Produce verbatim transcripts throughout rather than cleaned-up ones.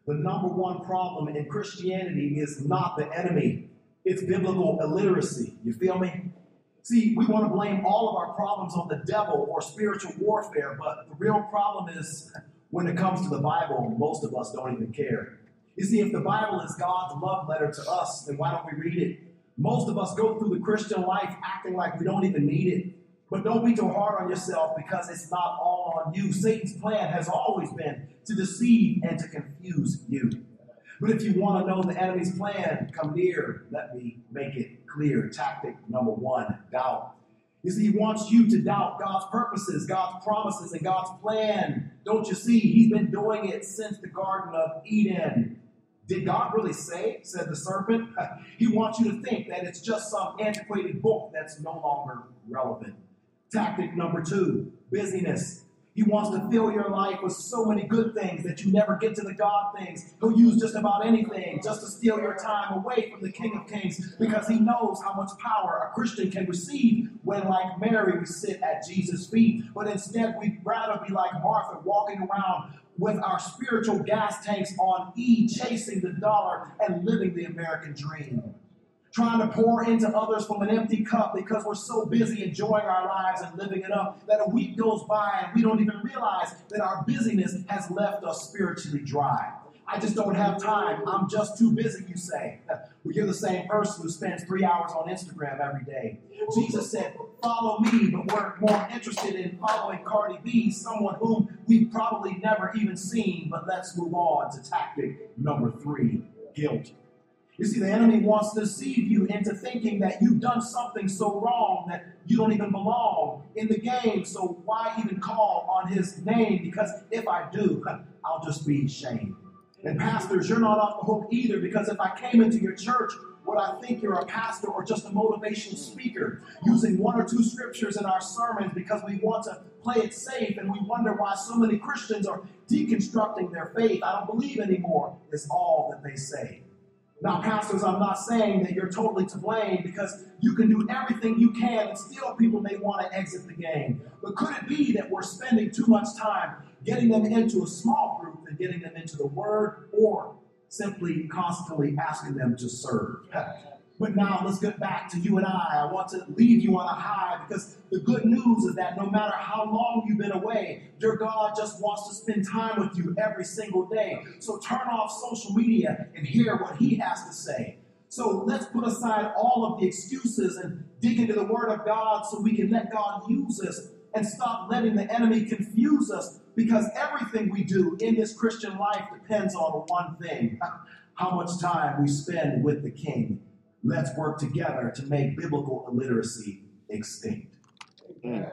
The number one problem in Christianity is not the enemy. It's biblical illiteracy. You feel me? See, we want to blame all of our problems on the devil or spiritual warfare, but the real problem is when it comes to the Bible, most of us don't even care. You see, if the Bible is God's love letter to us, then why don't we read it? Most of us go through the Christian life acting like we don't even need it. But don't be too hard on yourself because it's not all on you. Satan's plan has always been to deceive and to confuse you. But if you want to know the enemy's plan, come near. Let me make it clear. Tactic number one, doubt. You see, he wants you to doubt God's purposes, God's promises, and God's plan. Don't you see? He's been doing it since the Garden of Eden. Did God really say, said the serpent? He wants you to think that it's just some antiquated book that's no longer relevant. Tactic number two, busyness. He wants to fill your life with so many good things that you never get to the God things. He'll use just about anything just to steal your time away from the King of Kings because he knows how much power a Christian can receive when, like Mary, we sit at Jesus' feet. But instead, we'd rather be like Martha, walking around with our spiritual gas tanks on E, chasing the dollar and living the American dream. Trying to pour into others from an empty cup because we're so busy enjoying our lives and living it up that a week goes by and we don't even realize that our busyness has left us spiritually dry. I just don't have time. I'm just too busy, you say. Well, you're the same person who spends three hours on Instagram every day. Jesus said, follow me, but we're more interested in following Cardi B, someone whom we've probably never even seen. But let's move on to tactic number three, guilt. You see, the enemy wants to deceive you into thinking that you've done something so wrong that you don't even belong in the game. So why even call on his name? Because if I do, I'll just be shamed. And pastors, you're not off the hook either, because if I came into your church, would I think you're a pastor or just a motivational speaker using one or two scriptures in our sermons because we want to play it safe and we wonder why so many Christians are deconstructing their faith? I don't believe anymore is all that they say. Now, pastors, I'm not saying that you're totally to blame because you can do everything you can and still people may want to exit the game. But could it be that we're spending too much time getting them into a small group and getting them into the Word, or simply constantly asking them to serve? But now let's get back to you and I. I want to leave you on a high because the good news is that no matter how long you've been away, your God just wants to spend time with you every single day. So turn off social media and hear what he has to say. So let's put aside all of the excuses and dig into the Word of God so we can let God use us and stop letting the enemy confuse us, because everything we do in this Christian life depends on one thing: how much time we spend with the King. Let's work together to make biblical illiteracy extinct. Mm.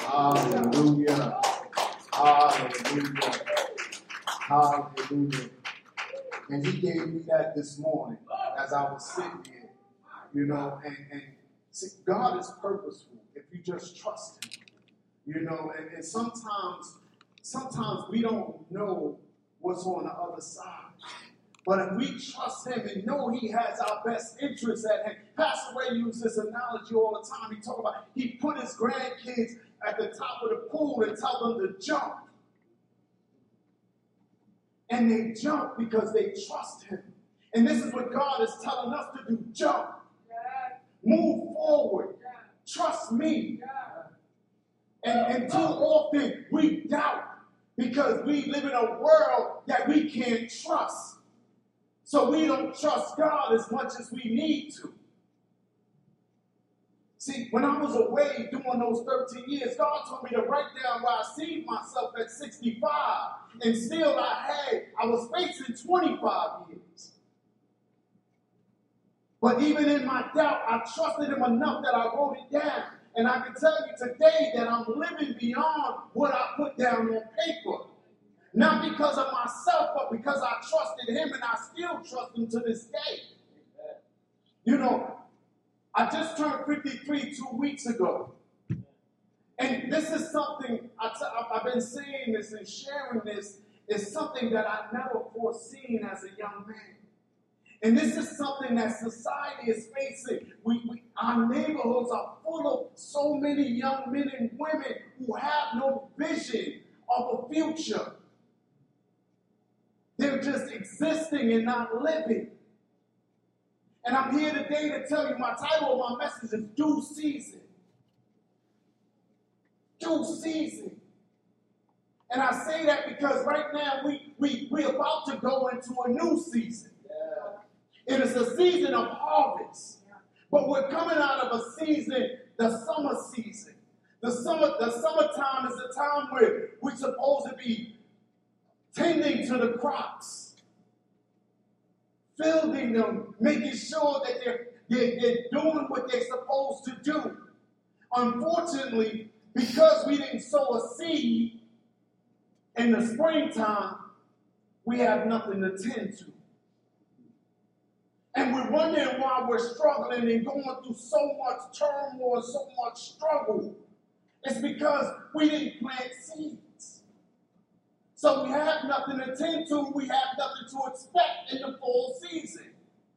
Hallelujah. Hallelujah. Hallelujah. And he gave me that this morning as I was sitting here. You know, and, and see, God is purposeful if you just trust him. You know, and, and sometimes, sometimes we don't know what's on the other side. But if we trust him and know he has our best interests at hand. Pastor Ray uses this analogy all the time. He talk about he put his grandkids at the top of the pool and tell them to jump. And they jump because they trust him. And this is what God is telling us to do. Jump. Yeah. Move forward. Yeah. Trust me. Yeah. And, and too often we doubt because we live in a world that we can't trust. So we don't trust God as much as we need to. See, when I was away doing those thirteen years, God told me to write down where I seen myself at sixty-five. And still I had, I was facing twenty-five years. But even in my doubt, I trusted him enough that I wrote it down. And I can tell you today that I'm living beyond what I put down on paper. Not because of myself, but because I trusted him, and I still trust him to this day. You know, I just turned fifty-three two weeks ago. And this is something, I t- I've been saying this and sharing this, is something that I never foreseen as a young man. And this is something that society is facing. We, we, our neighborhoods are full of so many young men and women who have no vision of a future. They're just existing and not living. And I'm here today to tell you my title of my message is Due Season. Due season. And I say that because right now we, we, we're about to go into a new season. Yeah. It is a season of harvest. Yeah. But we're coming out of a season, the summer season. The summer, the summertime is the time where we're supposed to be tending to the crops, fielding them, making sure that they're, they're, they're doing what they're supposed to do. Unfortunately, because we didn't sow a seed in the springtime, we have nothing to tend to. And we're wondering why we're struggling and going through so much turmoil, so much struggle. It's because we didn't plant seeds. So we have nothing to tend to. We have nothing to expect in the fall season.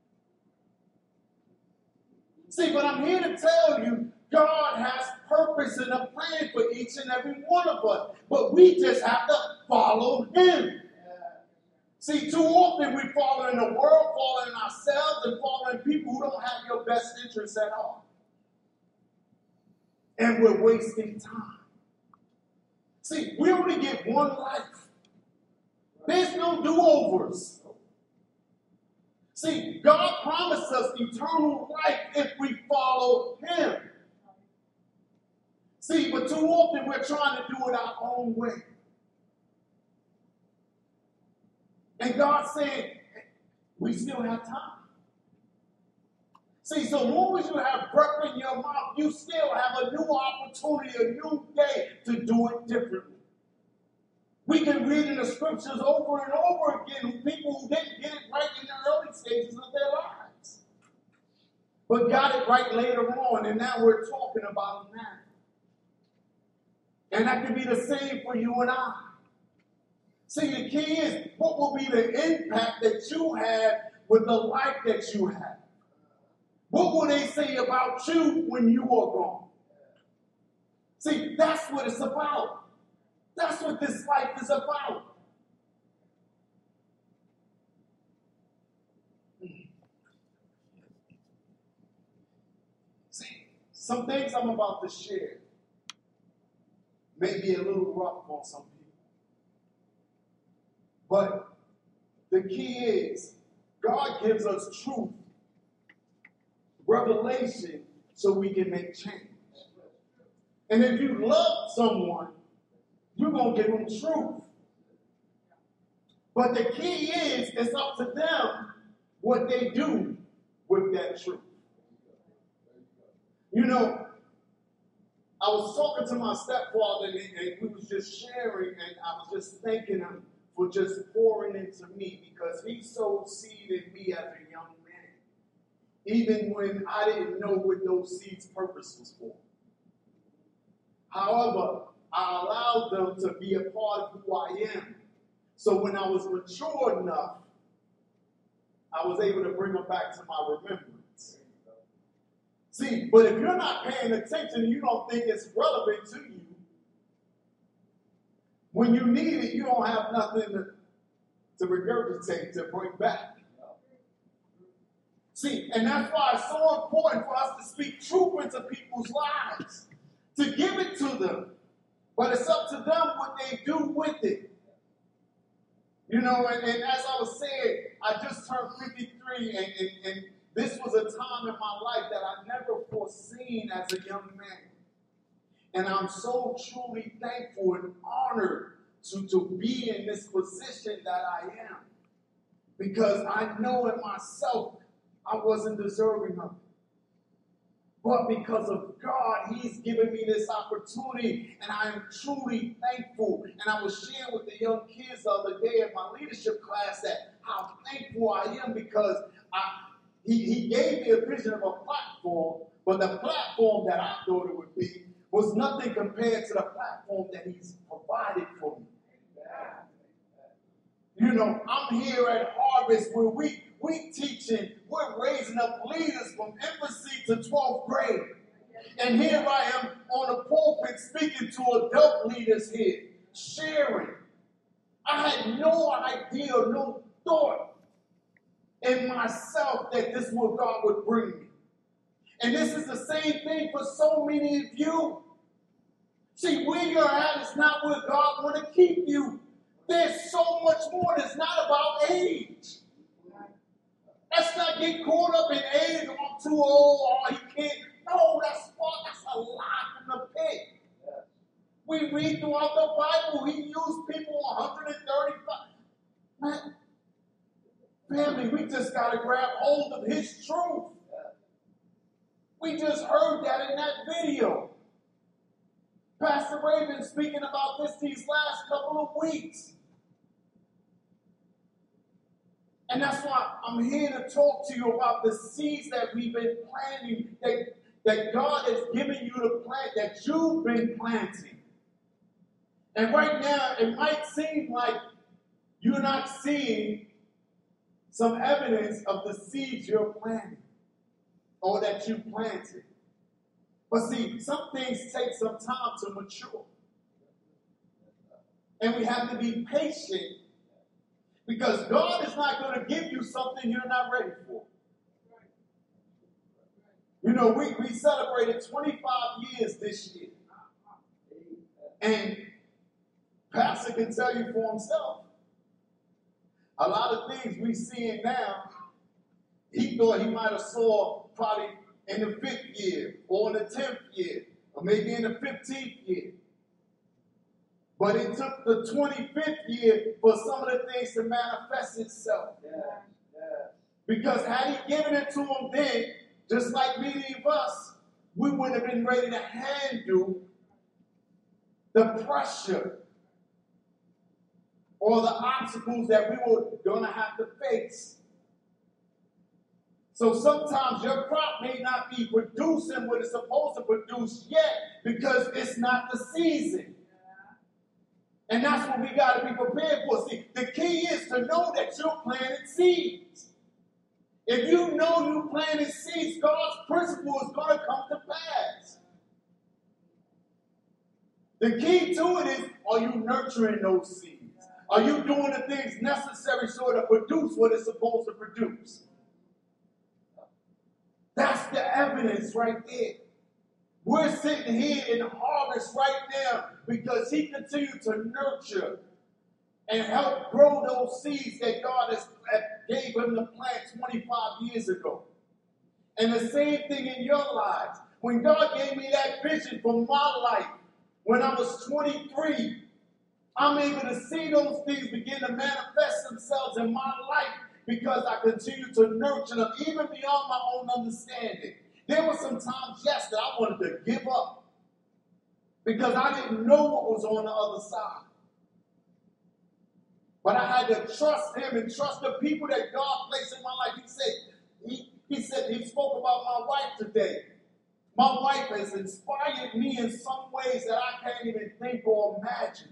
See, but I'm here to tell you, God has purpose and a plan for each and every one of us. But we just have to follow Him. See, too often we follow in the world, following ourselves, and following people who don't have your best interests at all. And we're wasting time. See, we only get one life. There's no do-overs. See, God promised us eternal life if we follow Him. See, but too often we're trying to do it our own way. And God's saying, we still have time. See, so long as you have breath in your mouth, you still have a new opportunity, a new day to do it differently. We can read in the scriptures over and over again people who didn't get it right in the early stages of their lives, but got it right later on, and now we're talking about them now. And that can be the same for you and I. See, the key is, what will be the impact that you have with the life that you have? What will they say about you when you are gone? See, that's what it's about. That's what this life is about. See, some things I'm about to share may be a little rough on some people. But the key is, God gives us truth, revelation, so we can make change. And if you love someone, you're going to give them truth. But the key is, it's up to them what they do with that truth. You know, I was talking to my stepfather, and, and we was just sharing, and I was just thanking him for just pouring into me, because he sowed seed in me as a young man, even when I didn't know what those seeds' purpose was for. However, I allowed them to be a part of who I am. So when I was mature enough, I was able to bring them back to my remembrance. See, but if you're not paying attention and you don't think it's relevant to you, when you need it, you don't have nothing to, to regurgitate, to bring back. See, and that's why it's so important for us to speak truth into people's lives, to give it to them. But it's up to them what they do with it. You know, and, and as I was saying, I just turned fifty-three, and, and, and this was a time in my life that I never foreseen as a young man. And I'm so truly thankful and honored to, to be in this position that I am. Because I know in myself I wasn't deserving of it. But because of God, He's given me this opportunity, and I am truly thankful. And I was sharing with the young kids the other day in my leadership class that how thankful I am, because I, he, he gave me a vision of a platform, but the platform that I thought it would be was nothing compared to the platform that He's provided for me. You know, I'm here at Harvest where we we teaching, we're raising up leaders from infancy to twelfth grade. And here I am on the pulpit speaking to adult leaders here, sharing. I had no idea, no thought in myself that this is what God would bring me. And this is the same thing for so many of you. See, where you're at is not where God want to keep you. There's so much more. It's not about age. Let's not get caught up in age. Oh, I'm too old. Oh, he can't. No, that's that's a lie from the pit. We read throughout the Bible, he used people one hundred thirty-five. Man, family, we just got to grab hold of his truth. We just heard that in that video. Pastor Ray been speaking about this these last couple of weeks. And that's why I'm here to talk to you about the seeds that we've been planting, that, that God has given you to plant, that you've been planting. And right now, it might seem like you're not seeing some evidence of the seeds you're planting or that you planted. But see, some things take some time to mature. And we have to be patient because God is not going to give you something you're not ready for. You know, we, we celebrated twenty-five years this year. And Pastor can tell you for himself. A lot of things we seeing now, he thought he might have saw probably in the fifth year or in the tenth year or maybe in the fifteenth year. But it took the twenty-fifth year for some of the things to manifest itself. Yeah, yeah. Because had he given it to him then, just like many of us, we would have been ready to handle the pressure or the obstacles that we were going to have to face. So sometimes your crop may not be producing what it's supposed to produce yet because it's not the season. And that's what we got to be prepared for. See, the key is to know that you're planting seeds. If you know you planted seeds, God's principle is going to come to pass. The key to it is, are you nurturing those seeds? Are you doing the things necessary so to produce what it's supposed to produce? That's the evidence right there. We're sitting here in harvest right now because he continued to nurture and help grow those seeds that God has gave him to plant twenty-five years ago. And the same thing in your lives. When God gave me that vision for my life when I was twenty-three, I'm able to see those things begin to manifest themselves in my life because I continue to nurture them even beyond my own understanding. There were some times, yes, that I wanted to give up because I didn't know what was on the other side. But I had to trust him and trust the people that God placed in my life. He said, he, he said, he spoke about my wife today. My wife has inspired me in some ways that I can't even think or imagine.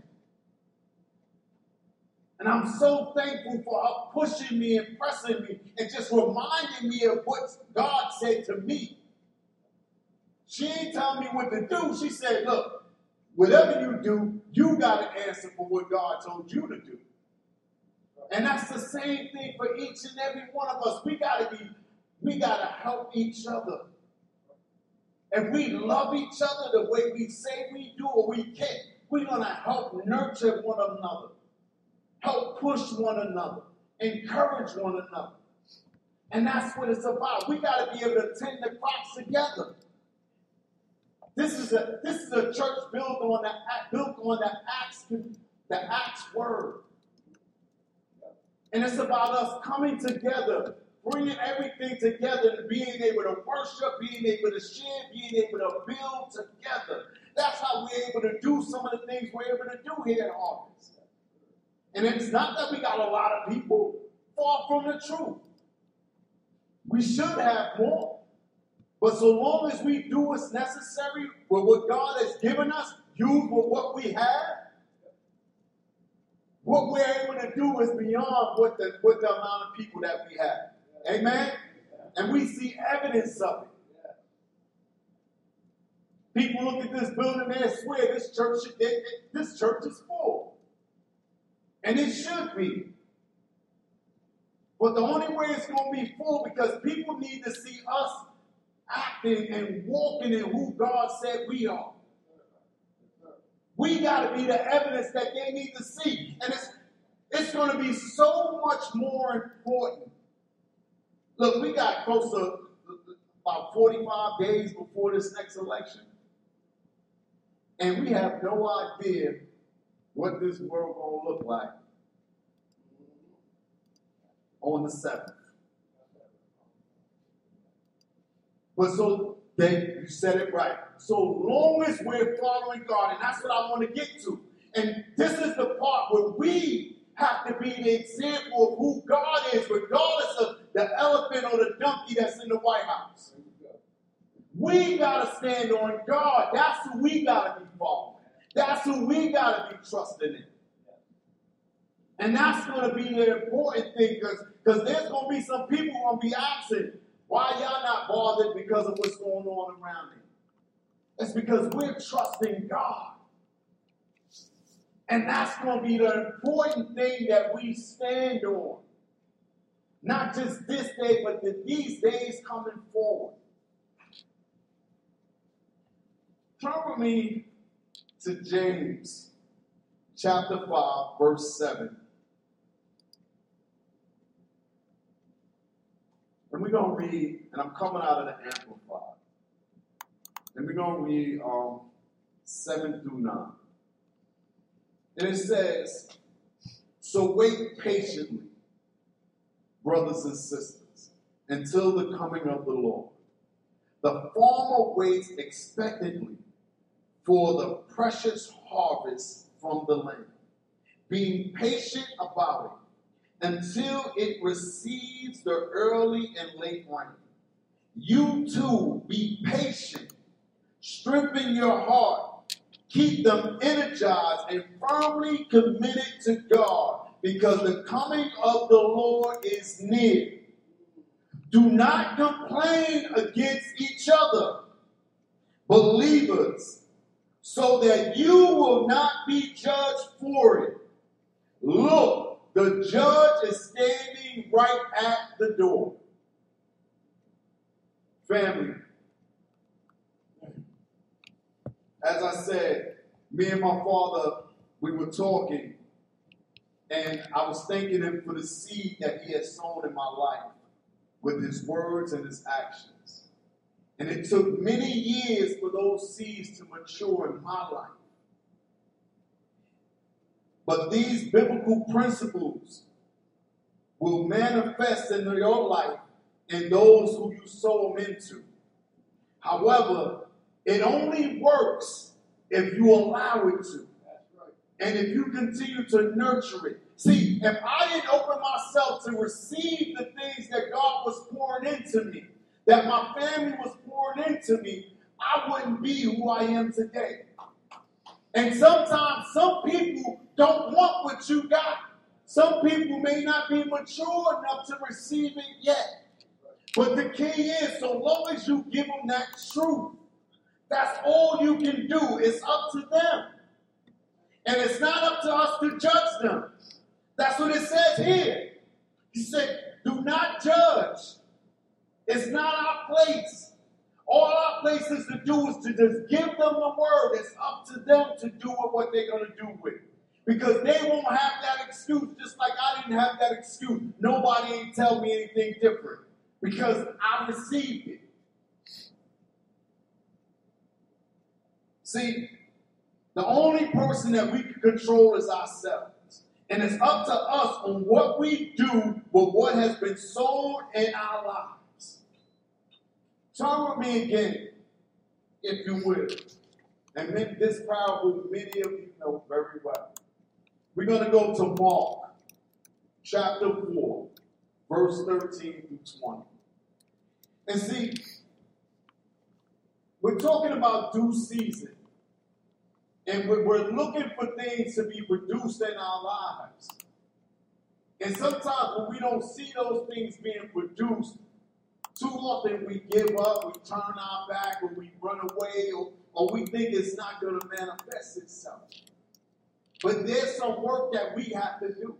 And I'm so thankful for her pushing me and pressing me and just reminding me of what God said to me. She ain't telling me what to do. She said, look, whatever you do, you got to answer for what God told you to do. And that's the same thing for each and every one of us. We got to be, we got to help each other. If we love each other the way we say we do or we can, we're going to help nurture one another. Help push one another. Encourage one another. And that's what it's about. We got to be able to tend the crops together. This is a this is a church built on the built on the Acts the Acts word, and it's about us coming together, bringing everything together, and being able to worship, being able to share, being able to build together. That's how we're able to do some of the things we're able to do here at Harvest. And it's not that we got a lot of people. Far from the truth. We should have more. But so long as we do what's necessary with what God has given us, use with what we have, what we're able to do is beyond what the, what the amount of people that we have. Amen? And we see evidence of it. People look at this building and swear this church, this church is full. And it should be. But the only way it's going to be full because people need to see us acting and walking in who God said we are. We got to be the evidence that they need to see. And it's, it's going to be so much more important. Look, we got close to about forty-five days before this next election. And we have no idea what this world going to look like on the seventh. But so, Dave, you said it right. So long as we're following God, and that's what I want to get to. And this is the part where we have to be the example of who God is, regardless of the elephant or the donkey that's in the White House. We got to stand on God. That's who we got to be following. That's who we got to be trusting in. And that's going to be the important thing because there's going to be some people who are going to be asking, why y'all not bothered because of what's going on around me? It's because we're trusting God. And that's going to be the important thing that we stand on. Not just this day, but the, these days coming forward. Turn with me to James chapter five, verse seven. And we're going to read, and I'm coming out of the Amplified. And we're going to read um, seven through nine. And it says, so wait patiently, brothers and sisters, until the coming of the Lord. The farmer waits expectantly for the precious harvest from the land, being patient about it until it receives the early and late rain. You too be patient, strengthen your heart, keep them energized and firmly committed to God, because the coming of the Lord is near. Do not complain against each other, believers, so that you will not be judged for it. Look, the judge is standing right at the door. Family, as I said, me and my father, we were talking, and I was thanking him for the seed that he had sown in my life with his words and his actions. And it took many years for those seeds to mature in my life. But these biblical principles will manifest in your life and those who you sow them into. However, it only works if you allow it to. And if you continue to nurture it. See, if I didn't open myself to receive the things that God was pouring into me, that my family was pouring into me, I wouldn't be who I am today. And sometimes some people don't want what you got. Some people may not be mature enough to receive it yet. But the key is, so long as you give them that truth, that's all you can do. It's up to them. And it's not up to us to judge them. That's what it says here. He said, do not judge. It's not our place. All our place is to do is to just give them the word. It's up to them to do what they're going to do with it. Because they won't have that excuse, just like I didn't have that excuse. Nobody ain't tell me anything different. Because I received it. See, the only person that we can control is ourselves. And it's up to us on what we do with what has been sown in our lives. Turn with me again, if you will. And make this parable many of you know very well. We're going to go to Mark chapter four, verse thirteen through twenty. And see, we're talking about due season. And we're looking for things to be produced in our lives. And sometimes when we don't see those things being produced, too often we give up, we turn our back, or we run away, or, or we think it's not going to manifest itself. But there's some work that we have to do.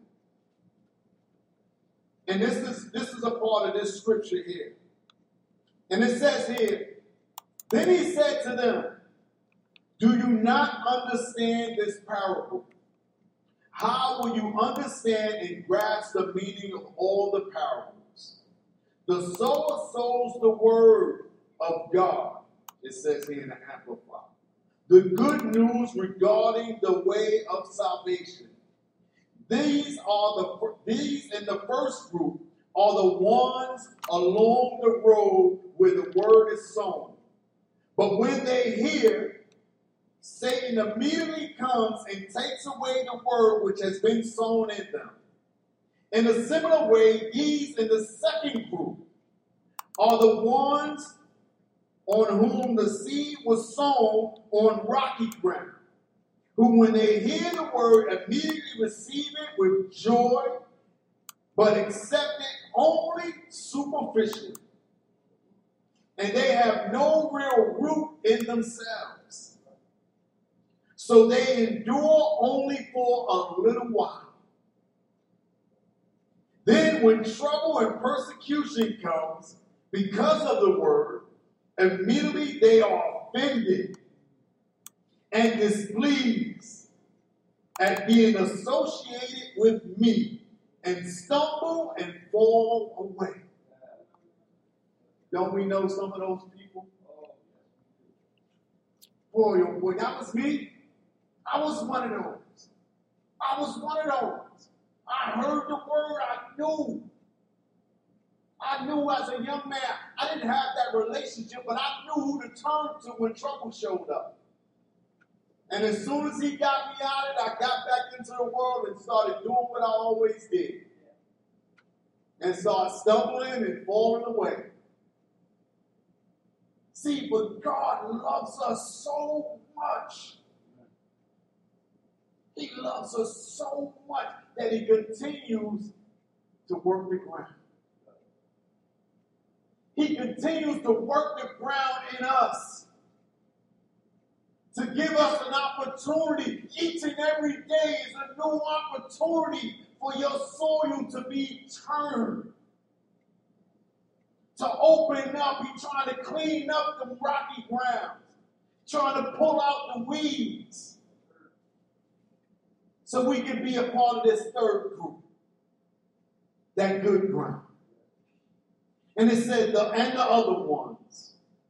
And this is this is a part of this scripture here. And it says here, then he said to them, do you not understand this parable? How will you understand and grasp the meaning of all the parables? The sower sows the word of God, it says here in the Amplified. The good news regarding the way of salvation. These are the these in the first group are the ones along the road where the word is sown. But when they hear, Satan immediately comes and takes away the word which has been sown in them. In a similar way, these in the second group are the ones on whom the seed was sown on rocky ground, who when they hear the word immediately receive it with joy, but accept it only superficially. And they have no real root in themselves. So they endure only for a little while. Then when trouble and persecution comes because of the word, immediately they are offended and displeased at being associated with me and stumble and fall away. Don't we know some of those people? Boy, oh boy, that was me. I was one of those. I was one of those. I heard the word, I knew. I knew as a young man, I didn't have that relationship, but I knew who to turn to when trouble showed up. And as soon as he got me out of it, I got back into the world and started doing what I always did. And started stumbling and falling away. See, but God loves us so much. He loves us so much that he continues to work the ground. He continues to work the ground in us. To give us an opportunity. Each and every day is a new opportunity for your soil to be turned. To open up. He's trying to clean up the rocky ground. Trying to pull out the weeds. So we can be a part of this third group. That good ground. And it said, the, and the other ones,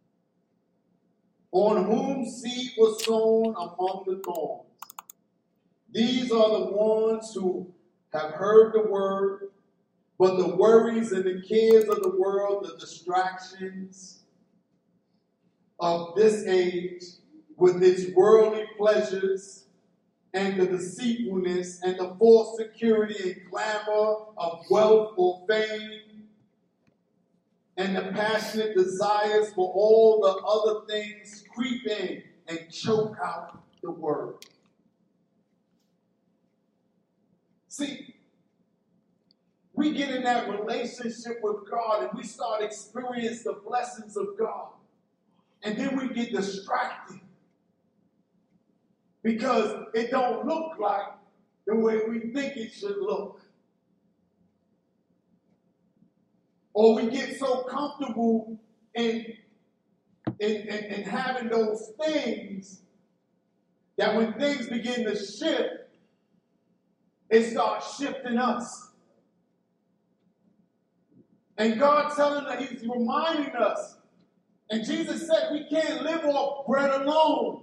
on whom seed was sown among the thorns. These are the ones who have heard the word, but the worries and the cares of the world, the distractions of this age, with its worldly pleasures, and the deceitfulness, and the false security and glamour of wealth or fame, and the passionate desires for all the other things creep in and choke out the word. See, we get in that relationship with God and we start experiencing the blessings of God. And then we get distracted because it don't look like the way we think it should look. Or we get so comfortable in, in, in, in having those things that when things begin to shift, it starts shifting us. And God telling us, he's reminding us. And Jesus said we can't live off bread alone.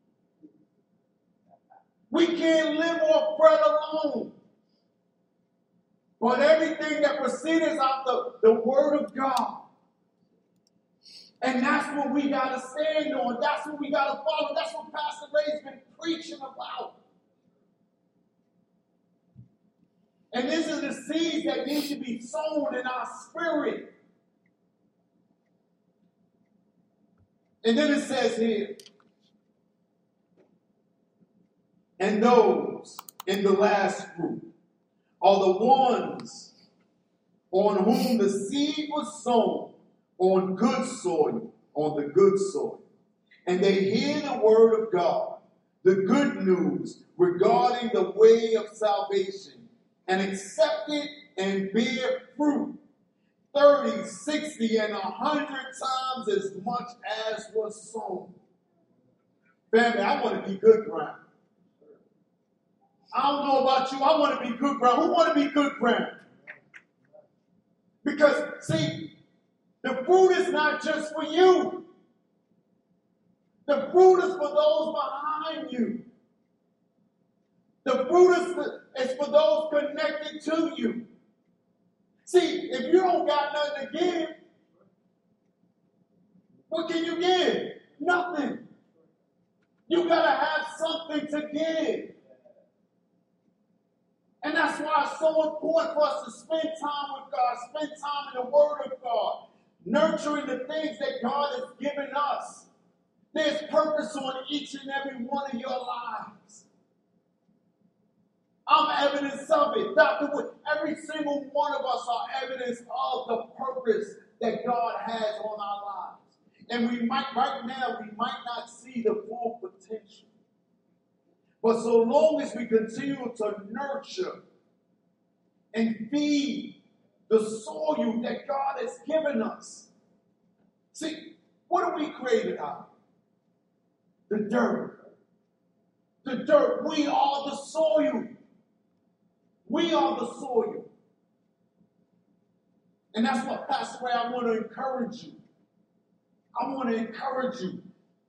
We can't live off bread alone. But everything that proceeds out the, the word of God. And that's what we got to stand on. That's what we got to follow. That's what Pastor Ray's been preaching about. And this is the seeds that need to be sown in our spirit. And then it says here, and those in the last group are the ones on whom the seed was sown on good soil, on the good soil. And they hear the word of God, the good news regarding the way of salvation and accept it and bear fruit thirty, sixty, and one hundred times as much as was sown. Family, I want to be good ground. I don't know about you. I want to be good ground. Who want to be good ground? Because, see, the fruit is not just for you. The fruit is for those behind you. The fruit is for, is for those connected to you. See, if you don't got nothing to give, what can you give? Nothing. You got to have something to give. And that's why it's so important for us to spend time with God, spend time in the Word of God, nurturing the things that God has given us. There's purpose on each and every one of your lives. I'm evidence of it. Doctor Wood, every single one of us are evidence of the purpose that God has on our lives. And we might, right now, we might not see the full potential. But so long as we continue to nurture and feed the soil that God has given us. See, what are we created out of? The dirt. The dirt. We are the soil. We are the soil. And that's what, Pastor Ray, I want to encourage you. I want to encourage you.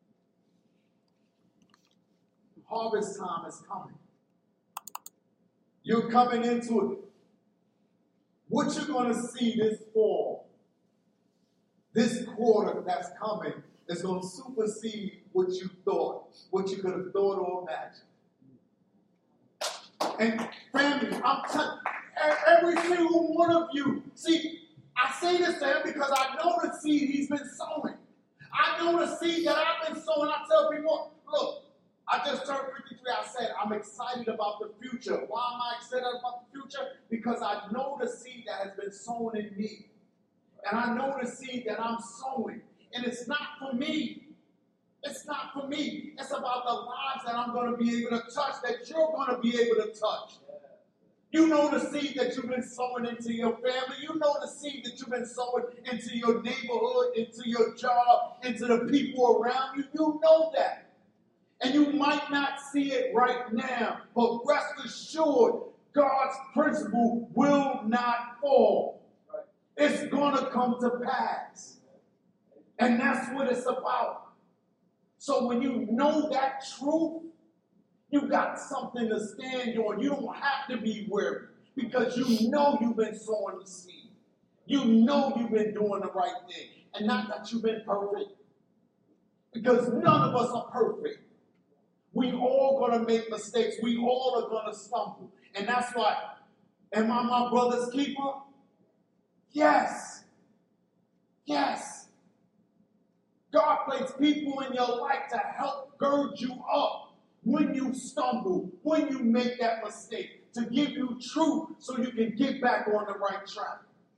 Harvest time is coming. You're coming into it. What you're going to see this fall, this quarter that's coming, is going to supersede what you thought, what you could have thought or imagined. And family, I'm telling every single one of you, see, I say this to him because I know the seed he's been sowing. I know the seed that I've been sowing. I tell people, look, I just turned fifty-three. I said, I'm excited about the future. Why am I excited about the future? Because I know the seed that has been sown in me. And I know the seed that I'm sowing. And it's not for me. It's not for me. It's about the lives that I'm going to be able to touch, that you're going to be able to touch. You know the seed that you've been sowing into your family. You know the seed that you've been sowing into your neighborhood, into your job, into the people around you. You know that. And you might not see it right now, but rest assured, God's principle will not fall. It's going to come to pass. And that's what it's about. So when you know that truth, you got something to stand on. You don't have to be worried because you know you've been sowing the seed. You know you've been doing the right thing. And not that you've been perfect. Because none of us are perfect. We all going to make mistakes. We all are going to stumble. And that's why, am I my brother's keeper? Yes. Yes. God placed people in your life to help gird you up when you stumble, when you make that mistake, to give you truth so you can get back on the right track.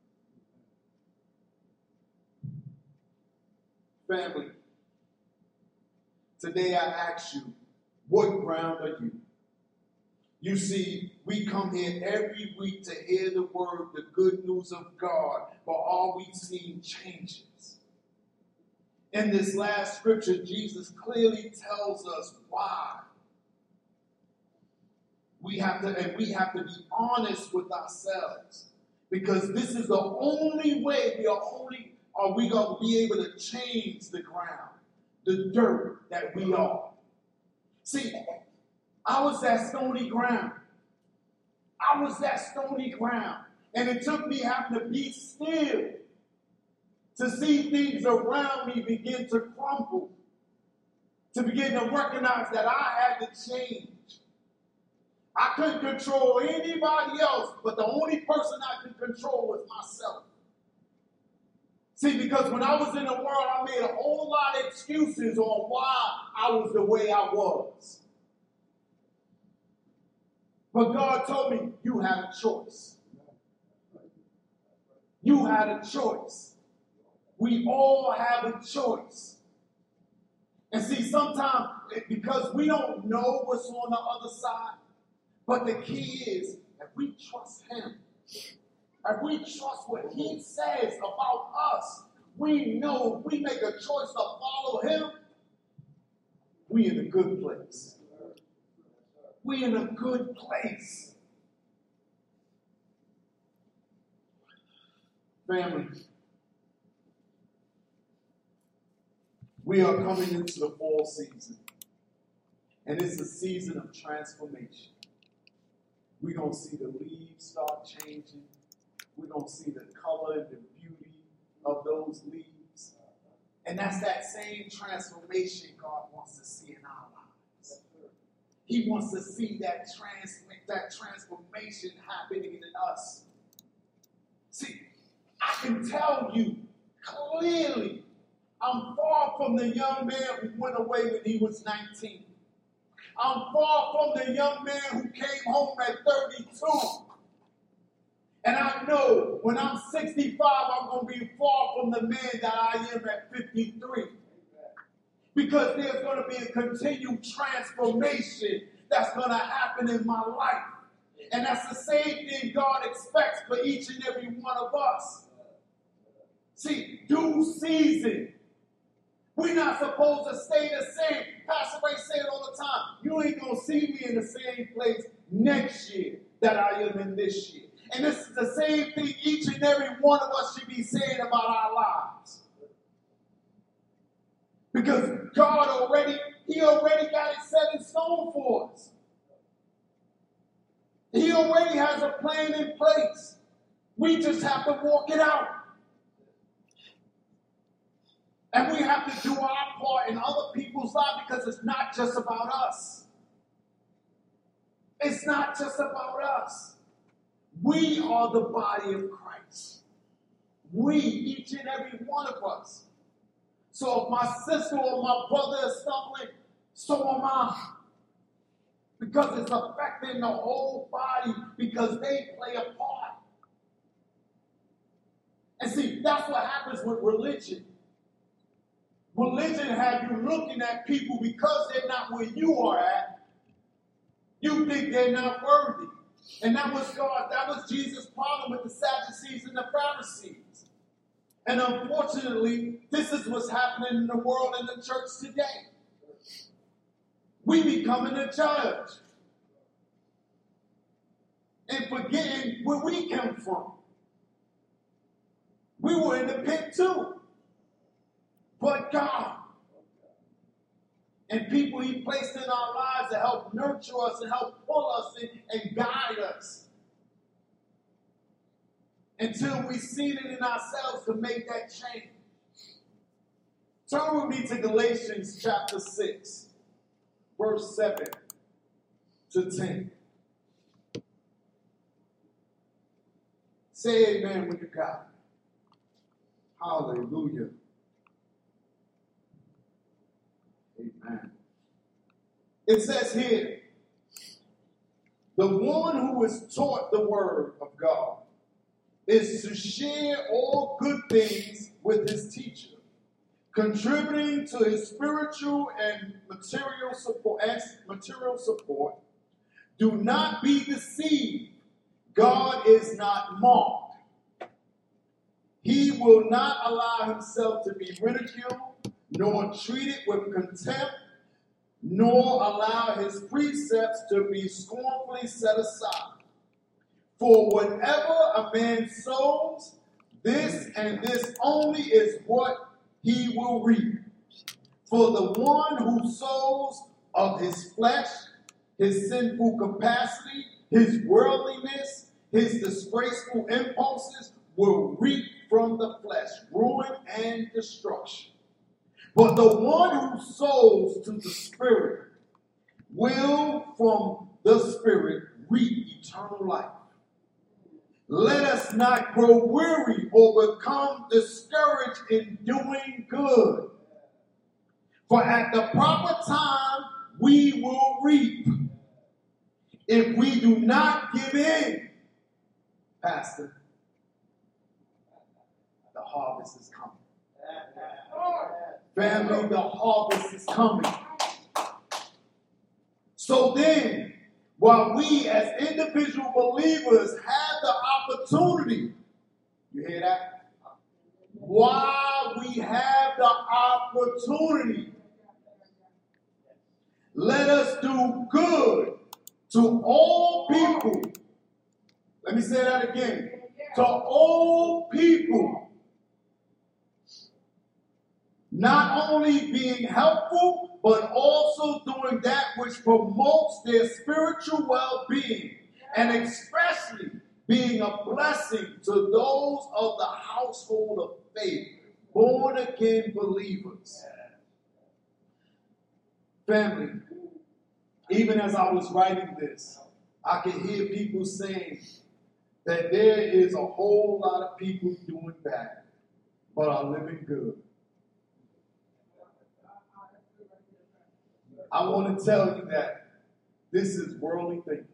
Family, today I ask you, what ground are you? You see, we come here every week to hear the word, the good news of God, but are we seeing changes? In this last scripture, Jesus clearly tells us why. We have to, and we have to be honest with ourselves, because this is the only way we are only are we going to be able to change the ground, the dirt that we are. See, I was that stony ground. I was that stony ground. And it took me having to be still to see things around me begin to crumble, to begin to recognize that I had to change. I couldn't control anybody else, but the only person I could control was myself. See, because when I was in the world, I made a whole lot of excuses on why I was the way I was. But God told me, you had a choice. You had a choice. We all have a choice. And see, sometimes because we don't know what's on the other side. But the key is, if we trust him, if we trust what he says about us, we know if we make a choice to follow him, we in a good place. We in a good place. Family, we are coming into the fall season, and it's a season of transformation. We're going to see the leaves start changing. We're going to see the color and the beauty of those leaves. And that's that same transformation God wants to see in our lives. He wants to see that, trans- that transformation happening in us. See, I can tell you clearly, I'm far from the young man who went away when he was nineteen. I'm far from the young man who came home at thirty-two. And I know when I'm sixty-five, I'm going to be far from the man that I am at fifty-three. Because there's going to be a continued transformation that's going to happen in my life. And that's the same thing God expects for each and every one of us. See, due season. We're not supposed to stay the same. Pastor Ray said it all the time. You ain't going to see me in the same place next year that I am in this year. And this is the same thing each and every one of us should be saying about our lives. Because God already, he already got it set in stone for us. He already has a plan in place. We just have to walk it out. And we have to do our part in other people's lives because it's not just about us. It's not just about us. We are the body of Christ. We, each and every one of us. So if my sister or my brother is stumbling, so am I. Because it's affecting the whole body because they play a part. And see, that's what happens with religion. Religion have you looking at people because they're not where you are at. You think they're not worthy. And that was God, that was Jesus' problem with the Sadducees and the Pharisees. And unfortunately, this is what's happening in the world and the church today. We becoming a judge. And forgetting where we came from. We were in the pit too. But God and people he placed in our lives to help nurture us and help pull us in and guide us until we see it in ourselves to make that change. Turn with me to Galatians chapter six, verse seven to ten. Say amen when you got it. Hallelujah. Amen. It says here, the one who is taught the word of God is to share all good things with his teacher, contributing to his spiritual and material support. And material support. Do not be deceived. God is not mocked. He will not allow himself to be ridiculed, nor treated with contempt, nor allow his precepts to be scornfully set aside. For whatever a man sows, this and this only is what he will reap. For the one who sows of his flesh, his sinful capacity, his worldliness, his disgraceful impulses, will reap from the flesh ruin and destruction. But the one who sows to the Spirit will from the Spirit reap eternal life. Let us not grow weary or become discouraged in doing good. For at the proper time we will reap if we do not give in. Pastor, the harvest is coming. Family, the harvest is coming. So then, while we as individual believers have the opportunity, you hear that? While we have the opportunity, let us do good to all people. Let me say that again. To all people. Not only being helpful, but also doing that which promotes their spiritual well-being, and especially being a blessing to those of the household of faith, born-again believers. Family, even as I was writing this, I could hear people saying that there is a whole lot of people doing bad, but are living good. I want to tell you that this is worldly thinking.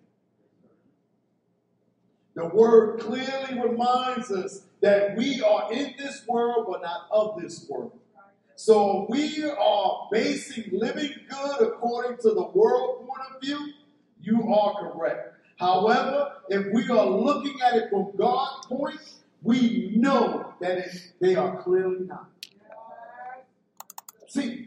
The word clearly reminds us that we are in this world, but not of this world. So we are basing living good according to the world point of view. You are correct. However, if we are looking at it from God's point, we know that it, they are clearly not. See,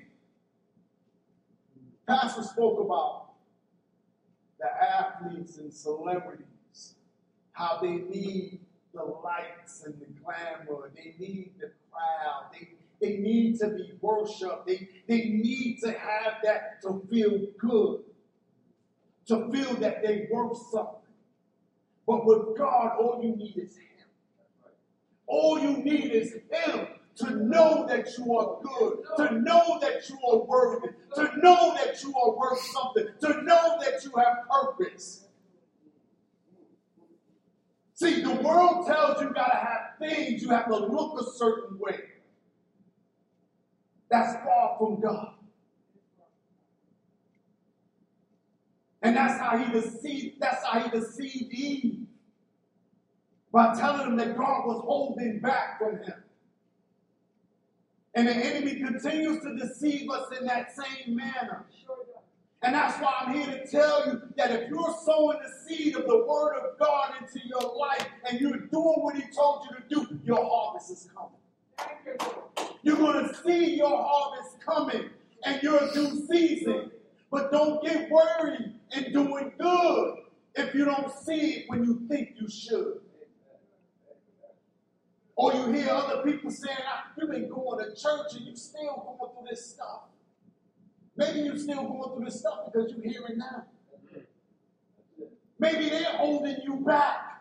Pastor spoke about the athletes and celebrities, how they need the lights and the glamour. They need the crowd. They, they need to be worshiped. They, they need to have that to feel good, to feel that they're worth something. But with God, all you need is Him. All you need is Him to know that you are good, to know that you are worthy, to know that you are worth something, to know that you have purpose. See, the world tells you you got to have things, you have to look a certain way. That's far from God. And that's how he deceived, that's how he deceived Eve, by telling him that God was holding back from him. And the enemy continues to deceive us in that same manner. And that's why I'm here to tell you that if you're sowing the seed of the word of God into your life and you're doing what he told you to do, your harvest is coming. You're going to see your harvest coming and your due season. But don't get worried in doing good if you don't see it when you think you should. Or you hear other people saying, you've been going to church and you still going through this stuff. Maybe you're still going through this stuff because you hear it now. Maybe they're holding you back.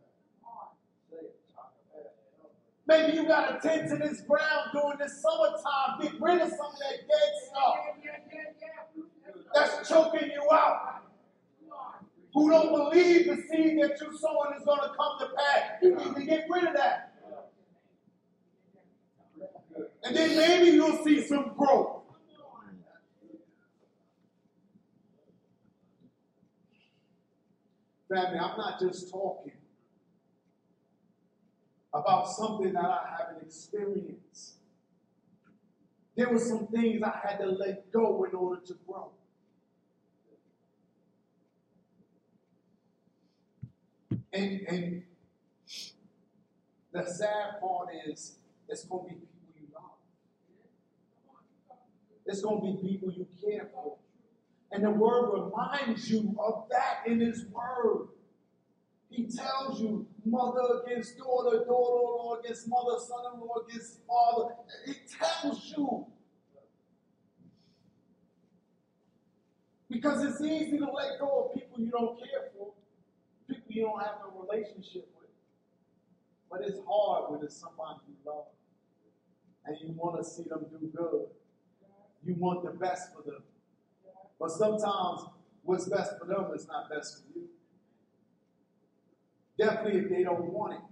Maybe you got to tend to this ground during this summertime. Get rid of some of that dead stuff that's choking you out. Who don't believe the seed that you're sowing is going to come to pass. You need to get rid of that. And then maybe you'll see some growth. Family, I'm not just talking about something that I haven't experienced. There were some things I had to let go in order to grow. And, and the sad part is, it's going to be people you love. It's going to be people you care for. And the word reminds you of that in his word. He tells you mother against daughter, daughter-in-law against mother, son-in-law against father. It tells you. Because it's easy to let go of people you don't care for, people you don't have a relationship with. But it's hard when it's somebody you love. And you want to see them do good. You want the best for them. But sometimes what's best for them is not best for you. Definitely if they don't want it.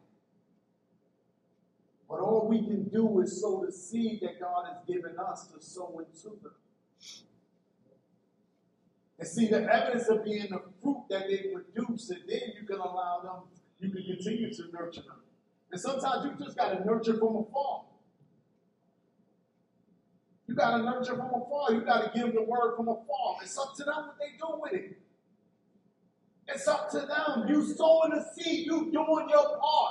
But all we can do is sow the seed that God has given us to sow into them. And see, the evidence of being the fruit that they produce, and then you can allow them, you can continue to nurture them. And sometimes you just got to nurture from afar. You You got to nurture from afar. You got to give them the word from afar. It's up to them what they do with it. It's up to them. You sowing the seed. You doing your part.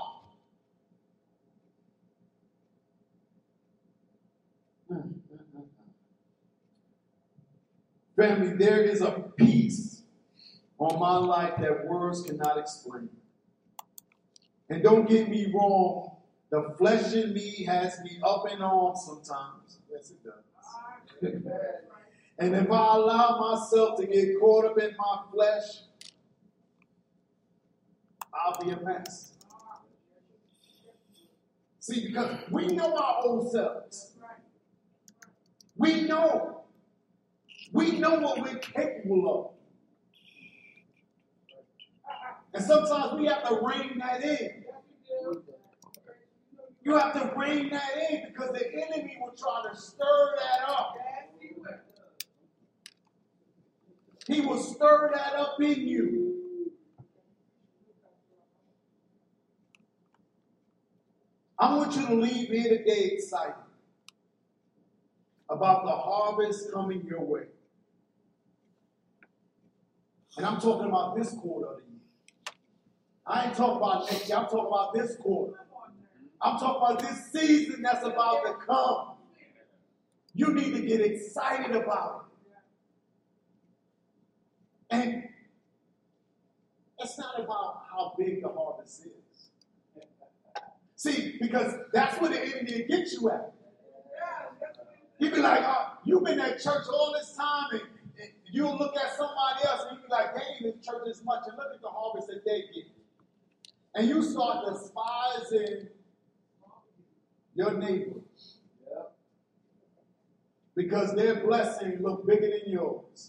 Family, there is a peace on my life that words cannot explain. And don't get me wrong, the flesh in me has me up and on sometimes. Yes, it does. And if I allow myself to get caught up in my flesh, I'll be a mess. See, because we know our old selves. We know. We know what we're capable of. And sometimes we have to rein that in. You have to rein that in because the enemy will try to stir that up. He will stir that up in you. I want you to leave here today excited about the harvest coming your way. And I'm talking about this quarter of the year. I ain't talking about next year. I'm talking about this quarter. I'm talking about this season that's about to come. You need to get excited about it. And it's not about how big the harvest is. See, because that's where the enemy will get you at. He'll be like, oh, you've been at church all this time, and, and you'll look at somebody else, and you'll be like, they ain't in church as much, and look at the harvest that they get. And you start despising your neighbor. Because their blessing look bigger than yours.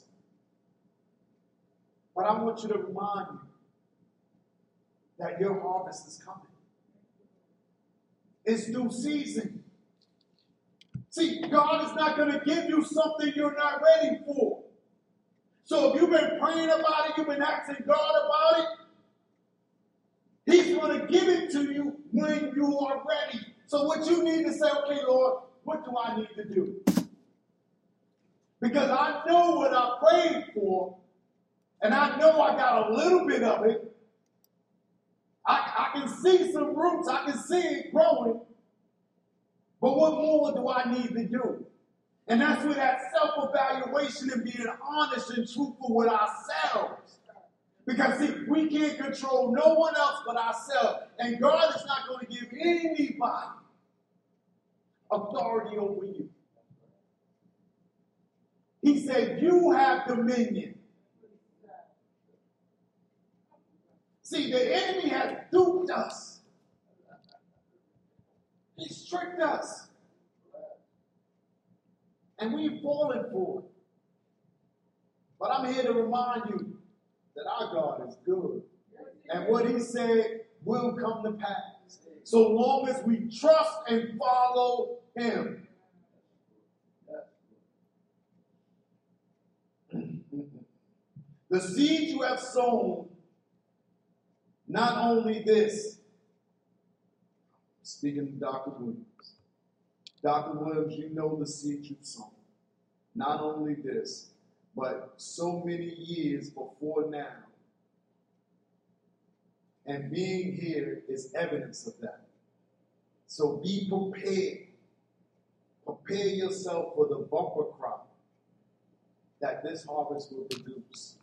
But I want you to remind you that your harvest is coming. It's due season. See, God is not going to give you something you're not ready for. So if you've been praying about it, you've been asking God about it, He's going to give it to you when you are ready. So what you need to say, okay, Lord, what do I need to do? Because I know what I prayed for, and I know I got a little bit of it. I, I can see some roots. I can see it growing. But what more do I need to do? And that's where that self-evaluation and being honest and truthful with ourselves. Because, see, we can't control no one else but ourselves. And God is not going to give anybody authority over you. He said, you have dominion. See, the enemy has duped us. He's tricked us. And we've fallen for it. But I'm here to remind you that our God is good. And what He said will come to pass. So long as we trust and follow Him. The seed you have sown, not only this, speaking to Doctor Williams. Doctor Williams, you know the seed you've sown. Not only this, but so many years before now. And being here is evidence of that. So be prepared. Prepare yourself for the bumper crop that this harvest will produce.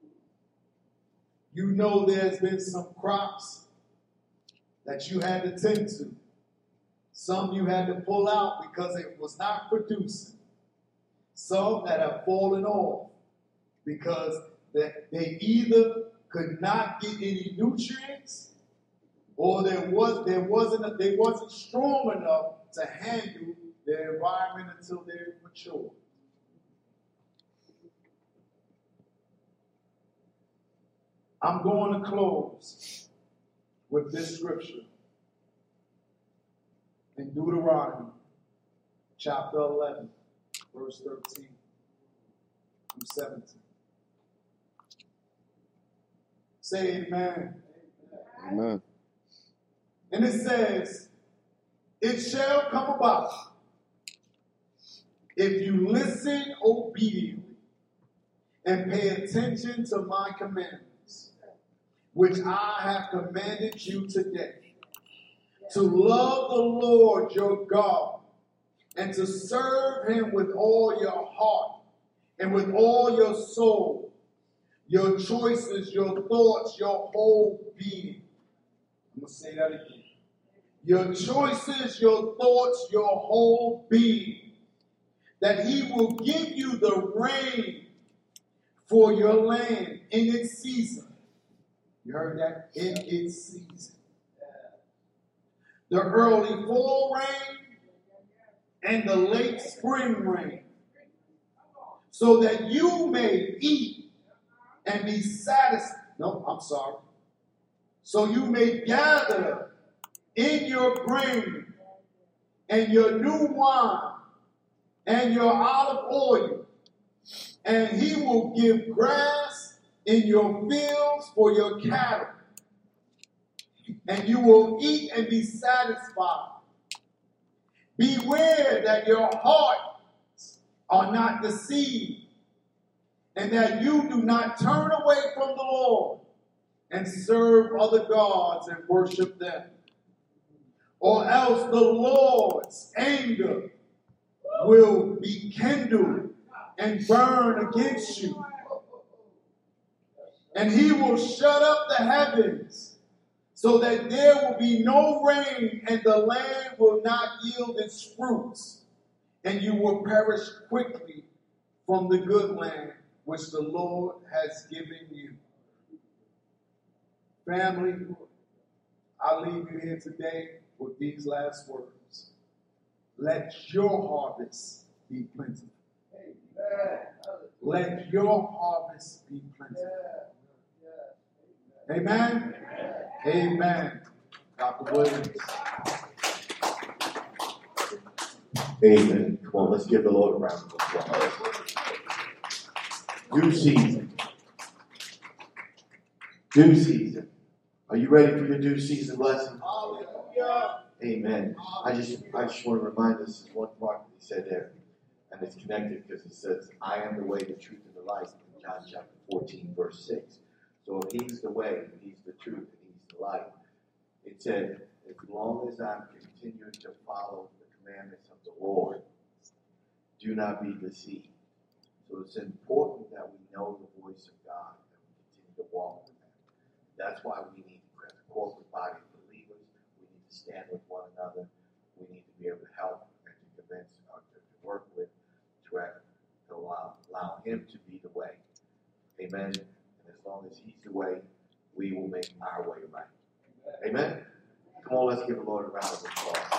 You know there's been some crops that you had to tend to. Some you had to pull out because it was not producing. Some that have fallen off because they, they either could not get any nutrients or there was there wasn't a, they wasn't strong enough to handle their environment until they're mature. I'm going to close with this scripture in Deuteronomy chapter eleven, verse thirteen through seventeen. Say amen. Amen. And it says, it shall come about if you listen obediently and pay attention to my commandments, which I have commanded you today, to love the Lord your God and to serve him with all your heart and with all your soul, your choices, your thoughts, your whole being. I'm going to say that again. Your choices, your thoughts, your whole being. That he will give you the rain for your land in its season. You heard that? In its season. The early fall rain and the late spring rain. So that you may eat and be satisfied. No, I'm sorry. So you may gather in your grain and your new wine and your olive oil, and he will give grass in your fields for your cattle, and you will eat and be satisfied. Beware that your hearts are not deceived, and that you do not turn away from the Lord and serve other gods and worship them. Or else the Lord's anger will be kindled and burn against you. And he will shut up the heavens so that there will be no rain, and the land will not yield its fruits, and you will perish quickly from the good land which the Lord has given you. Family, I leave you here today with these last words. Let your harvest be plentiful. Let your harvest be plentiful. Amen? Amen. Doctor Williams. Amen. Come on, let's give the Lord a round of applause. Due season. Due season. Are you ready for your due season lesson? Hallelujah. Amen. I just I just want to remind us of one part that he said there. And it's connected because it says, I am the way, the truth, and the life in John chapter fourteen, verse six. So if he's the way, he's the truth, and he's the life. It said, as long as I'm continuing to follow the commandments of the Lord, do not be deceived. So it's important that we know the voice of God and we continue to walk with him. That's why we need to, as a corporate body of believers, we need to stand with one another. We need to be able to help and to convince or to, to work with, to, to allow, allow him to be the way. Amen. And as long as he's the way, we will make our way right. Amen. Come on, let's give the Lord a round of applause.